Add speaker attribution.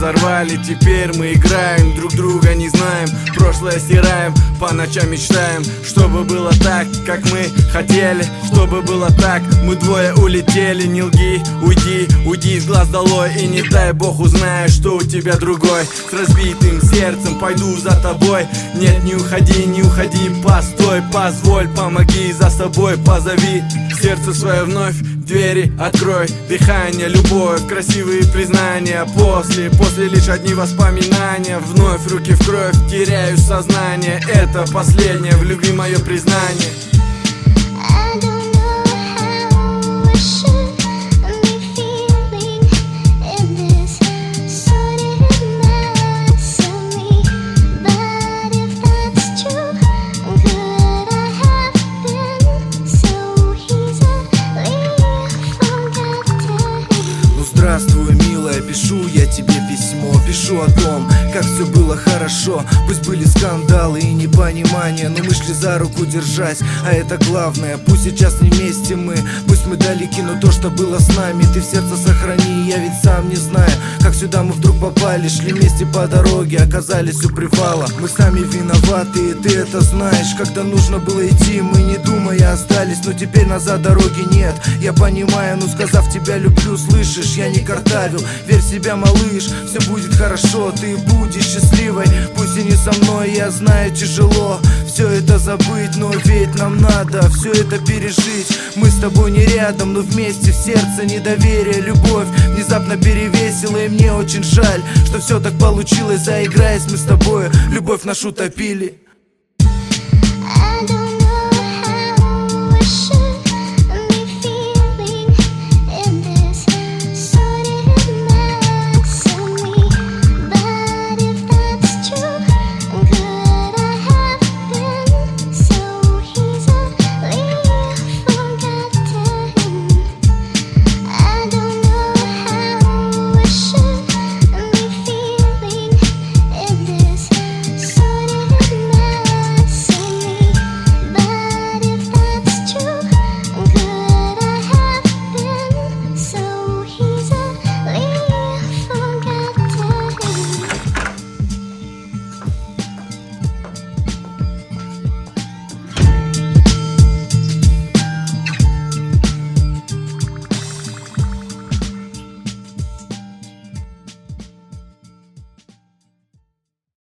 Speaker 1: разорвали. Теперь мы играем, друг друга не знаем. Прошлое стираем, по ночам мечтаем. Чтобы было так, как мы хотели. Чтобы было так, мы двое улетели. Не лги, уйди, уйди из глаз долой. И не дай бог узнаешь, что у тебя другой. С разбитым сердцем пойду за тобой. Нет, не уходи, не уходи, постой. Позволь, помоги за собой, позови сердце свое вновь. Двери открой, дыхание, любовь, красивые признания. После лишь одни воспоминания. Вновь руки в кровь, теряю сознание. Это последнее в любви мое признание.
Speaker 2: Здравствуй, милая, пишу я тебе письмо. Пишу о том, как все было хорошо. Пусть были скандалы и непонимания, но мы шли за руку держась, а это главное. Пусть сейчас не вместе мы, пусть мы далеки, но то, что было с нами, ты в сердце сохрани. Я ведь сам не знаю, как сюда мы вдруг попали. Шли вместе по дороге, оказались у привала. Мы сами виноваты, и ты это знаешь. Когда нужно было идти, мы не думая остались. Но теперь назад дороги нет, я понимаю. Ну сказав тебя люблю, слышишь, я не картавил. Верь в себя, малыш, все будет хорошо. Ты будешь счастливой, пусть и не со мной. Я знаю, тяжело все это забыть, но ведь нам надо все это пережить. Мы с тобой не рядом, но вместе в сердце недоверие, любовь внезапно перевесила. И мне очень жаль, что все так получилось. Заиграясь мы с тобой, любовь нашу топили.